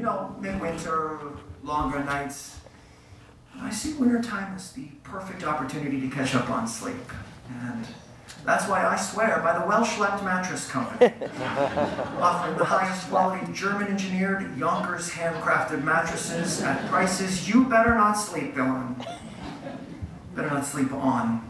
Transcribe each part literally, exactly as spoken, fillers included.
know, midwinter, longer nights. I see wintertime as the perfect opportunity to catch up on sleep. And that's why I swear by the Well-Schlepped Mattress Company, offering the highest quality German-engineered Yonkers handcrafted mattresses at prices you better not sleep on. Better not sleep on.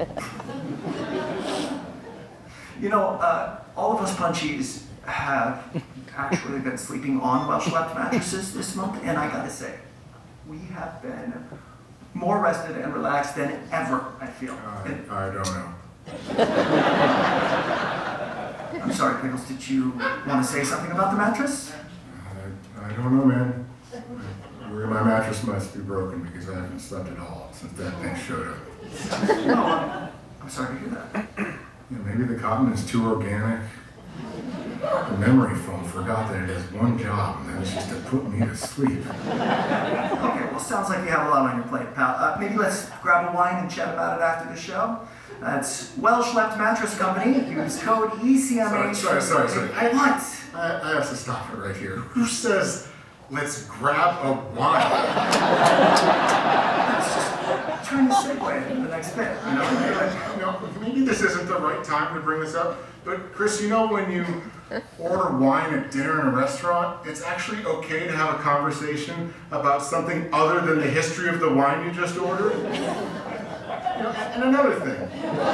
You know, uh, all of us punchies have actually been sleeping on well-schlepped mattresses this month, and I gotta say, we have been more rested and relaxed than ever, I feel. Uh, And, I don't know. I'm sorry, Pickles, did you want to say something about the mattress? I, I don't know, man. I, my mattress must be broken because I haven't slept at all since that thing showed up. No, I'm, I'm sorry to hear that. You know, maybe the cotton is too organic. The memory foam forgot that it has one job, and that is just to put me to sleep. Okay, well, sounds like you have a lot on your plate, pal. Uh, maybe let's grab a wine and chat about it after the show. That's Well-Schlepped Mattress Company. Use code E C M H. Sorry, sorry, sorry, sorry. I, What? I, I have to stop it right here. Who says, let's grab a wine? Trying to segue into the next bit, you know? You know, maybe this isn't the right time to bring this up, but Chris, you know when you order wine at dinner in a restaurant, it's actually okay to have a conversation about something other than the history of the wine you just ordered? You know, and another thing,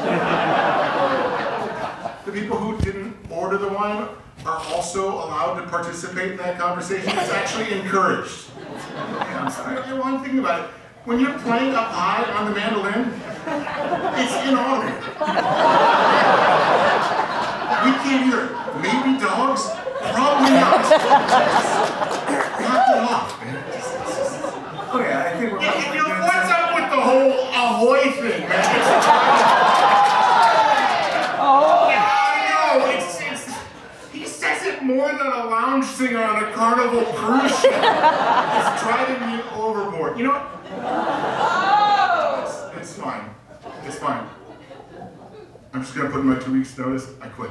the people who didn't order the wine are also allowed to participate in that conversation. It's actually encouraged. I'm sorry. You know, one thing about it, when you're playing up high on the mandolin, it's inaudible. We can't hear it. Maybe dogs? Probably not. Knock it off, man. Okay, I think we're Yeah, probably you know, doing what's some- up with the whole ahoy thing, man? It's, Oh. yeah, I know. It's, it's, he says it more than a lounge singer on a Carnival cruise ship. It's driving me overboard. You know what? It's, it's fine. It's fine. I'm just gonna put in my two weeks notice. I quit.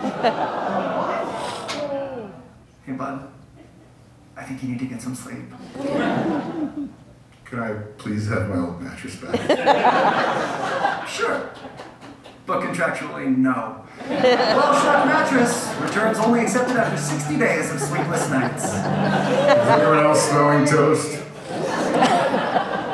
Hey, bud. I think you need to get some sleep. Can I please have my old mattress back? Sure. But contractually, no. Well-Schlepped Mattress returns only accepted after sixty days of sleepless nights. Is anyone else smelling toast?